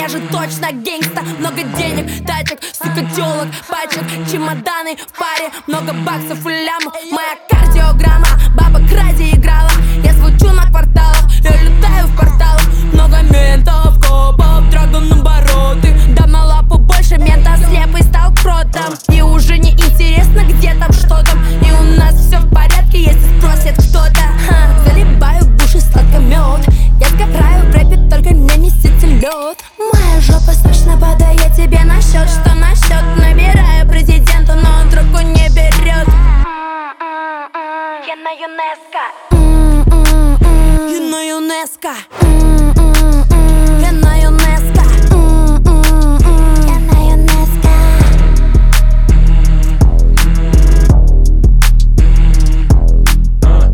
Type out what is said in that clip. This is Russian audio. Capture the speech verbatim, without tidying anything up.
я же точно гангста. Много денег, тачек, сука, тёлок, пачек, чемоданы в паре, много баксов и лямов. Моя кардиограмма, баба кради играла. Я звучу на кварталах, я летаю в порталах. Много ментов, копов, драгон-обороты. Дам на лапу больше мента, слепый стал кротом. И уже не интересно, где там, что там. И у нас все в порядке, если спросит кто-то. Ха, заливаю в уши сладкомёд. Я сгораю в рэпе, только не несите лед. Моя жопа срочно падает тебе на счет. Что на счет? Набираю президенту, но он трубку не берет. Я на ЮНЕСКО. Я на ЮНЕСКО.